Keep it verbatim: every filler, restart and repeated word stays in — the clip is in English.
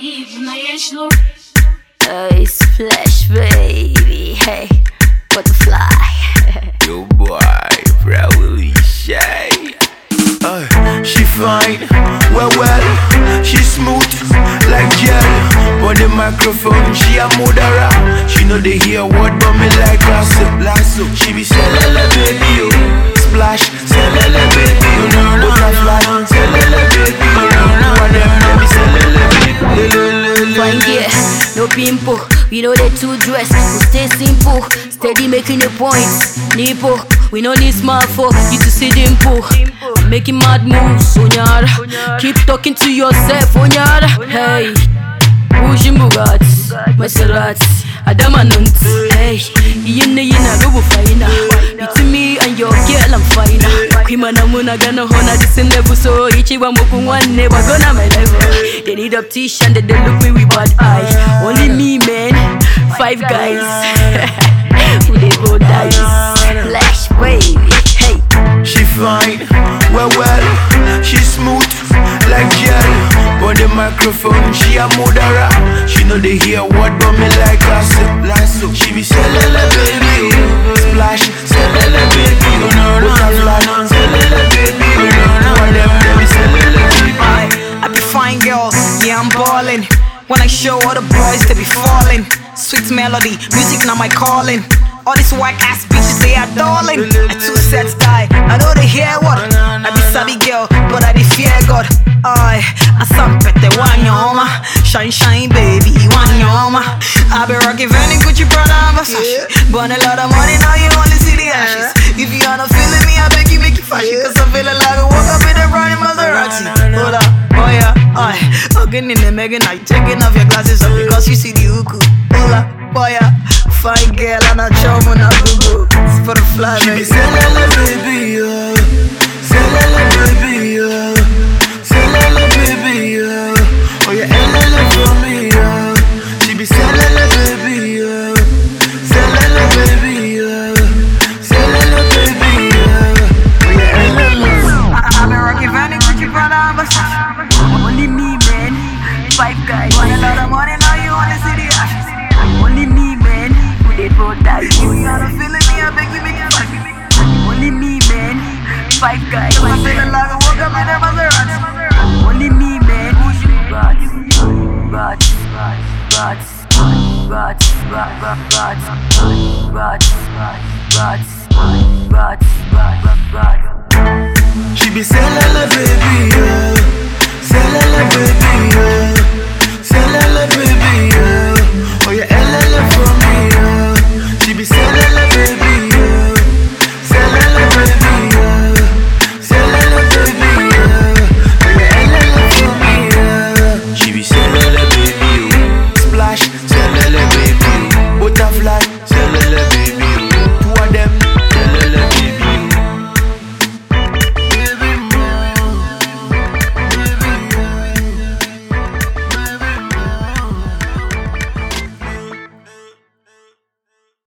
Hey, splash, baby. Hey, butterfly. Yo, boy, probably shy. Uh, she fine, well, well, she smooth like gel. On the microphone, she a murderer. She know they hear word, but me like lasso, lasso. She be selele baby, yo. Splash, selele baby, you know, butterfly, selele baby, you know, one them they be selele baby. Fine, yeah, no pimple. We know they too dressed, we stay simple. Steady making a point, nipple. We no need smart for you to see dimple. Making mad moves, Onyara. Keep talking to yourself, Onyara. Hey, Ujim Bugats, Maserati, Adamanant. Hey, Yina Yina, Rubu Faina. Between me and your girl, I'm fine. Kimana Muna gonna honor this in level. So Ichiwa Moku one never gonna my level. They need a t-shirt and they look me with bad eye. Only me, man, five guys. Who they go dice? Flash, baby, hey. She fine, well, well, she smooth like gel. On the microphone, she a murderer. She know they hear word, but me like lasso, lasso. She be selele baby, splash, selele baby, you know, butterfly, selele baby, you know, one them they be selele baby. I, I be fine girl, yeah I'm ballin'. When I show all the boys, they be falling. Sweet melody, music now my calling. All these white ass bitches, they are darling. I two sets die, I know they hear what. I be savvy girl, but I be fear God. I, I some pet the one yoma. Shine, shine, baby, one yoma. I be rocking Fendi, Gucci, Prada, and Versace. Burn a lot of money, now you only see the ashes. If you are not feeling me, I beg you, make you fashion. Cause I'm feeling like I woke up in a brand new Maserati. Hold up, oh yeah, I, hugging in the Megan, I taking off your glasses up because you see the uku. Hold up, oh yeah. Fine girl and a charm on a boo-boo. It's for the fly, she baby. be selele baby, yo. Selele baby, yo. Selele baby, yo. Oh yeah, elele for me, yo. She be selele baby, yo. Selele baby, yo. Selele baby, yo. Oh yeah, elele. I been rocking Fendi, Gucci, Prada, and Versace. Only me, man. Five guys. Want a lot of money, now you wanna see the ashes. Only me, man. They go die. If you are not feeling me, I beg you, make it funny. Only me, man. Five guys. I'm feeling like I woke up in a Maserati. Only me, man. Rats, rats, rats, rats, rats, rats, rats, rats, rats. She be selele baby, yo. Selele baby, yo.